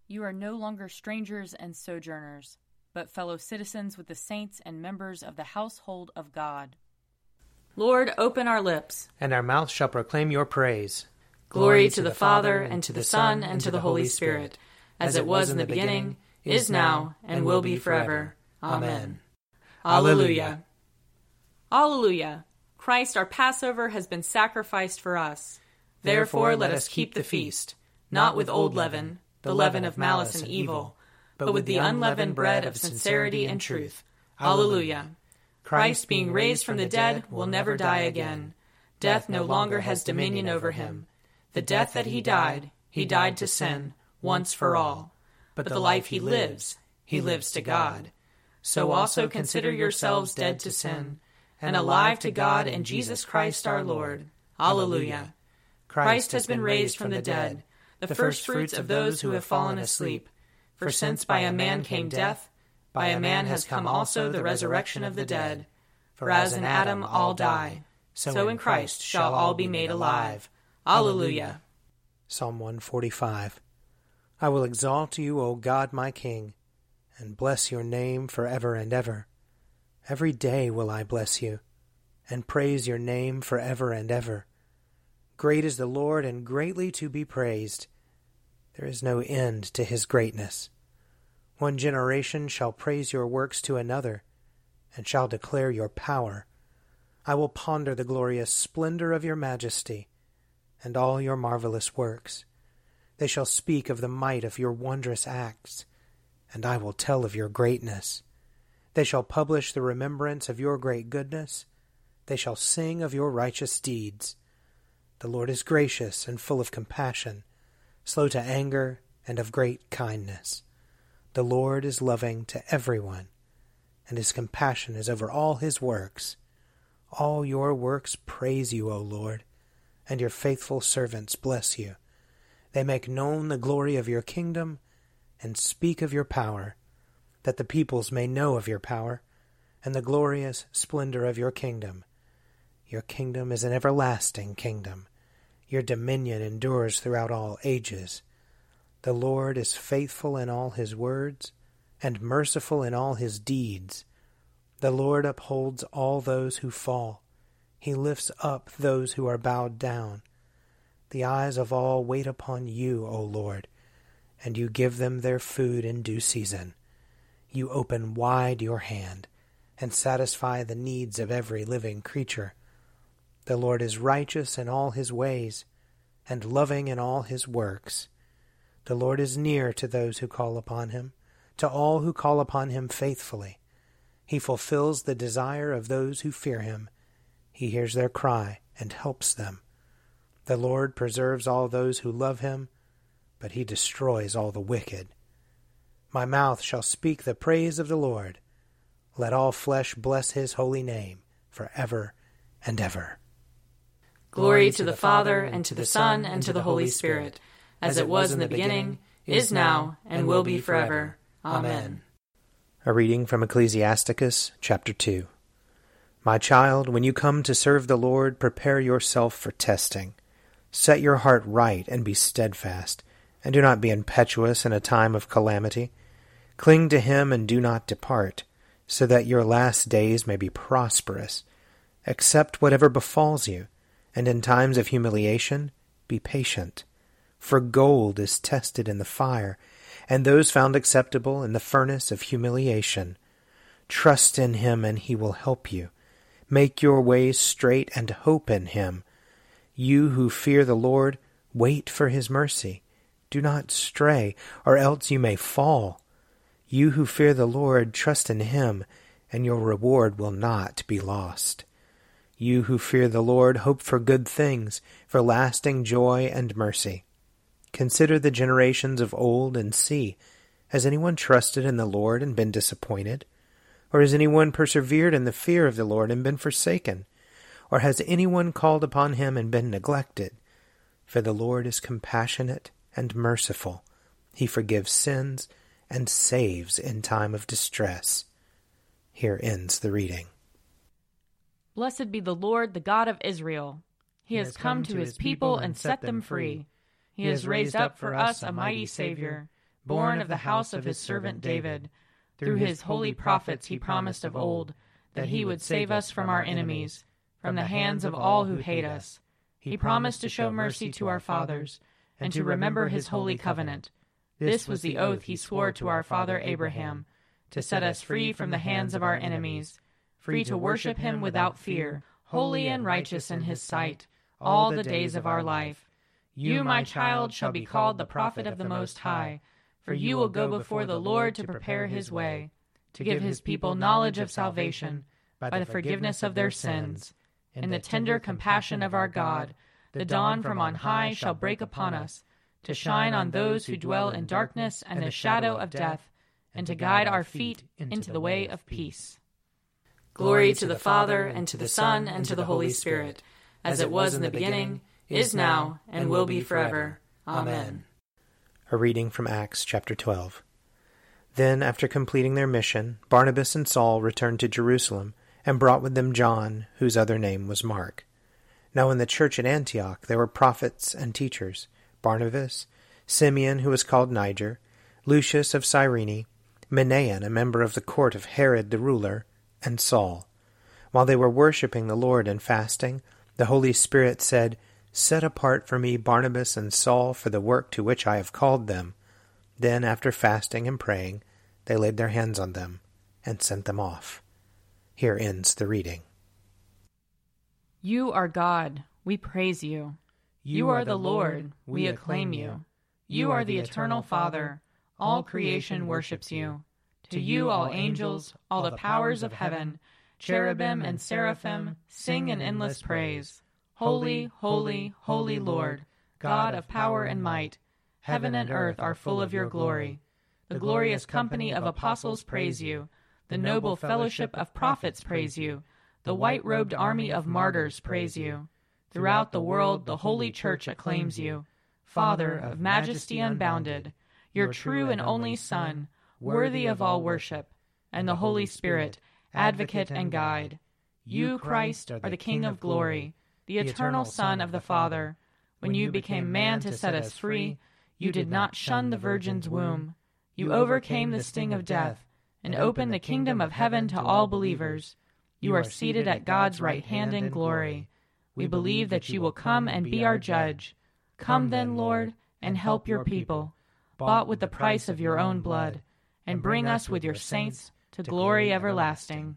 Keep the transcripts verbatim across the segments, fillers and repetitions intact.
You are no longer strangers and sojourners, but fellow citizens with the saints and members of the household of God. Lord, open our lips, and our mouth shall proclaim your praise. Glory to the Father, and to the Son, and to the Holy Spirit, as it was in the beginning, is now, and will be forever. Amen. Alleluia. Alleluia. Christ our Passover has been sacrificed for us. Therefore let us keep the feast, not with old leaven, the leaven of malice and evil, but with the unleavened bread of sincerity and truth. Alleluia. Christ, being raised from the dead, will never die again. Death no longer has dominion over him. The death that he died, he died to sin, once for all. But the life he lives, he lives to God. So also consider yourselves dead to sin, and alive to God in Jesus Christ our Lord. Alleluia. Christ has been raised from the dead, the firstfruits of those who have fallen asleep. For since by a man came death, by a man has come also the resurrection of the dead. For as in Adam all die, so in Christ shall all be made alive. Alleluia. Psalm one forty-five. I will exalt you, O God my King, and bless your name forever and ever. Every day will I bless you, and praise your name forever and ever. Great is the Lord, and greatly to be praised. There is no end to his greatness. One generation shall praise your works to another, and shall declare your power. I will ponder the glorious splendor of your majesty, and all your marvelous works. They shall speak of the might of your wondrous acts, and I will tell of your greatness. They shall publish the remembrance of your great goodness. They shall sing of your righteous deeds. The Lord is gracious and full of compassion, slow to anger, and of great kindness. The Lord is loving to everyone, and his compassion is over all his works. All your works praise you, O Lord, and your faithful servants bless you. They make known the glory of your kingdom and speak of your power, that the peoples may know of your power and the glorious splendor of your kingdom. Your kingdom is an everlasting kingdom. Your dominion endures throughout all ages. The Lord is faithful in all his words and merciful in all his deeds. The Lord upholds all those who fall. He lifts up those who are bowed down. The eyes of all wait upon you, O Lord, and you give them their food in due season. You open wide your hand and satisfy the needs of every living creature. The Lord is righteous in all his ways and loving in all his works. The Lord is near to those who call upon him, to all who call upon him faithfully. He fulfills the desire of those who fear him. He hears their cry and helps them. The Lord preserves all those who love him, but he destroys all the wicked. My mouth shall speak the praise of the Lord. Let all flesh bless his holy name forever and ever. Glory to the Father, and to the Son, and to the Holy Spirit, as it was in the beginning, is now, and will be forever. Amen. A reading from Ecclesiasticus, chapter two. My child, when you come to serve the Lord, prepare yourself for testing. Set your heart right and be steadfast, and do not be impetuous in a time of calamity. Cling to him and do not depart, so that your last days may be prosperous. Accept whatever befalls you, and in times of humiliation be patient. For gold is tested in the fire, and those found acceptable in the furnace of humiliation. Trust in him, and he will help you. Make your ways straight and hope in him. You who fear the Lord, wait for his mercy. Do not stray, or else you may fall. You who fear the Lord, trust in him, and your reward will not be lost. You who fear the Lord, hope for good things, for lasting joy and mercy. Consider the generations of old and see, has anyone trusted in the Lord and been disappointed? Or has anyone persevered in the fear of the Lord and been forsaken? Or has anyone called upon him and been neglected? For the Lord is compassionate and merciful. He forgives sins and saves in time of distress. Here ends the reading. Blessed be the Lord, the God of Israel. He has come to his people and set them free. He has raised up for us a mighty Savior, born of the house of his servant David. Through his holy prophets he promised of old that he would save us from our enemies, from the hands of all who hate us. He promised to show mercy to our fathers, and to remember his holy covenant. This was the oath he swore to our father Abraham, to set us free from the hands of our enemies, free to worship him without fear, holy and righteous in his sight, all the days of our life. You, my child, shall be called the prophet of the Most High, for you will go before the Lord to prepare his way, to give his people knowledge of salvation by the forgiveness of their sins. In the tender compassion of our God, the dawn from on high shall break upon us, to shine on those who dwell in darkness and the shadow of death, and to guide our feet into the way of peace. Glory to the Father, and to the Son, and to the Holy Spirit, as it was in the beginning, is now, and will be forever. Amen. A reading from Acts chapter twelve. Then, after completing their mission, Barnabas and Saul returned to Jerusalem, and brought with them John, whose other name was Mark. Now in the church at Antioch there were prophets and teachers, Barnabas, Simeon, who was called Niger, Lucius of Cyrene, Manaen, a member of the court of Herod the ruler, and Saul. While they were worshipping the Lord and fasting, the Holy Spirit said, "Set apart for me Barnabas and Saul for the work to which I have called them." Then, after fasting and praying, they laid their hands on them and sent them off. Here ends the reading. You are God, we praise you. You are the Lord, we acclaim you. You are the eternal Father, all creation worships you. To you all angels, all the powers of heaven, cherubim and seraphim, sing in endless praise. Holy, holy, holy Lord, God of power and might, heaven and earth are full of your glory. The glorious company of apostles praise you. The noble fellowship of prophets praise you. The white-robed army of martyrs praise you. Throughout the world the Holy Church acclaims you. Father of majesty unbounded, your true and only Son, worthy of all worship, and the Holy Spirit, advocate and guide. You, Christ, are the King of glory, the eternal Son of the Father. When you became man to set us free, you did not shun the Virgin's womb. You overcame the sting of death, and opened the kingdom of heaven to all believers. You are seated at God's right hand in glory. We believe that you will come and be our judge. Come then, Lord, and help your people, bought with the price of your own blood, and bring us with your saints to glory everlasting.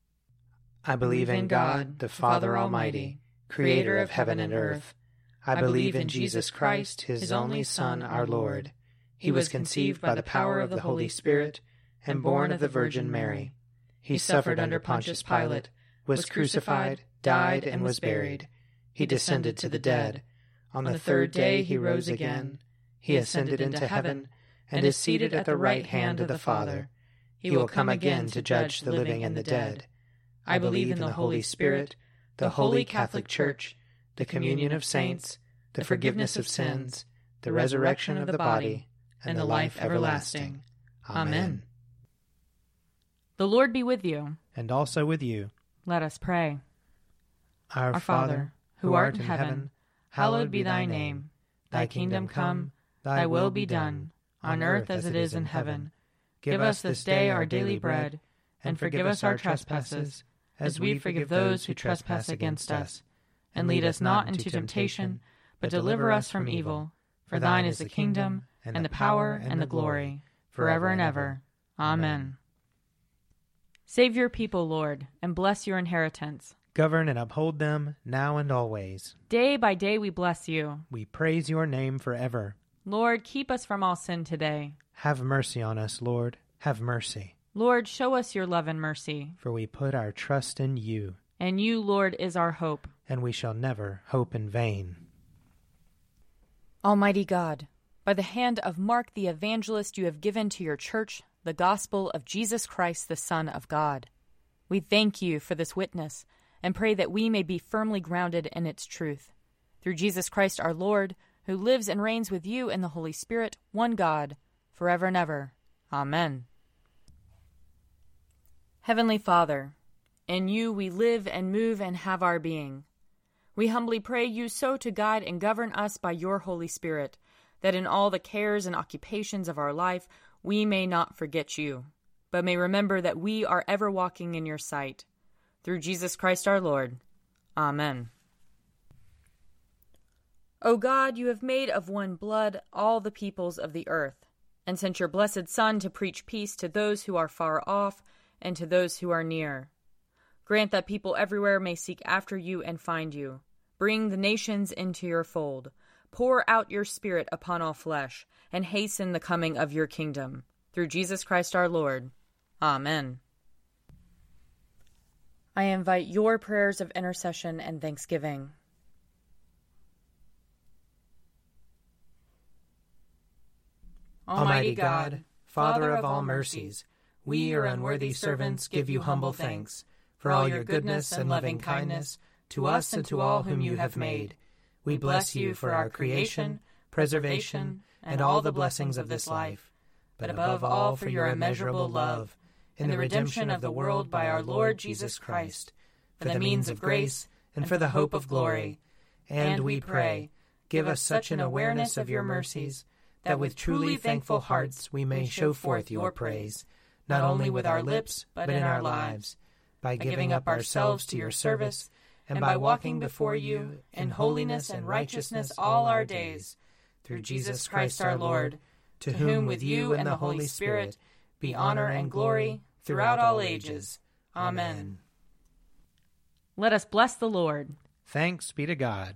I believe in God, the Father Almighty, creator of heaven and earth. I believe in Jesus Christ, his only Son, our Lord. He was conceived by the power of the Holy Spirit, and born of the Virgin Mary. He suffered under Pontius Pilate, was crucified, died, and was buried. He descended to the dead. On the third day he rose again. He ascended into heaven, and is seated at the right hand of the Father. He will come again to judge the living and the dead. I believe in the Holy Spirit, the holy Catholic Church, the communion of saints, the forgiveness of sins, the resurrection of the body, and the life everlasting. Amen. The Lord be with you. And also with you. Let us pray. Our, Our Father, who art in heaven, hallowed be thy name. Thy kingdom come, thy will be done, on earth as it is in heaven. Give us this day our daily bread, and forgive us our trespasses, as we forgive those who trespass against us. And lead us not into temptation, but deliver us from evil. For thine is the kingdom, and the power, and the glory, forever and ever. Amen. Save your people, Lord, and bless your inheritance. Govern and uphold them, now and always. Day by day we bless you. We praise your name forever. Lord, keep us from all sin today. Have mercy on us, Lord. Have mercy. Lord, show us your love and mercy. For we put our trust in you. And you, Lord, is our hope. And we shall never hope in vain. Almighty God, by the hand of Mark the evangelist you have given to your church the gospel of Jesus Christ, the Son of God. We thank you for this witness and pray that we may be firmly grounded in its truth. Through Jesus Christ our Lord, who lives and reigns with you in the Holy Spirit, one God, forever and ever. Amen. Heavenly Father, in you we live and move and have our being. We humbly pray you so to guide and govern us by your Holy Spirit, that in all the cares and occupations of our life we may not forget you, but may remember that we are ever walking in your sight. Through Jesus Christ our Lord. Amen. O God, you have made of one blood all the peoples of the earth, and sent your blessed Son to preach peace to those who are far off and to those who are near. Grant that people everywhere may seek after you and find you. Bring the nations into your fold. Pour out your Spirit upon all flesh, and hasten the coming of your kingdom. Through Jesus Christ our Lord. Amen. I invite your prayers of intercession and thanksgiving. Almighty God, Father of all mercies, we, your unworthy servants, give you humble thanks for all your goodness and loving kindness to us and to all whom you have made. We bless you for our creation, preservation, and all the blessings of this life, but above all for your immeasurable love in the redemption of the world by our Lord Jesus Christ, for the means of grace and for the hope of glory. And we pray, give us such an awareness of your mercies that with truly thankful hearts we may show forth your praise, not only with our lips, but in our lives, by giving up ourselves to your service, and by walking before you in holiness and righteousness all our days, through Jesus Christ our Lord, to whom with you and the Holy Spirit be honor and glory throughout all ages. Amen. Let us bless the Lord. Thanks be to God.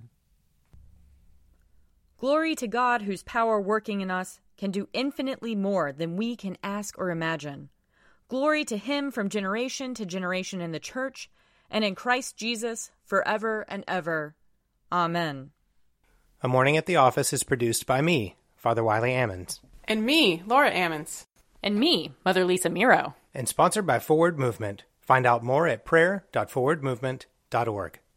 Glory to God, whose power working in us can do infinitely more than we can ask or imagine. Glory to him from generation to generation in the church and in Christ Jesus forever and ever. Amen. A Morning at the Office is produced by me, Father Wiley Ammons. And me, Laura Ammons. And me, Mother Lisa Miro. And sponsored by Forward Movement. Find out more at prayer dot forward movement dot org.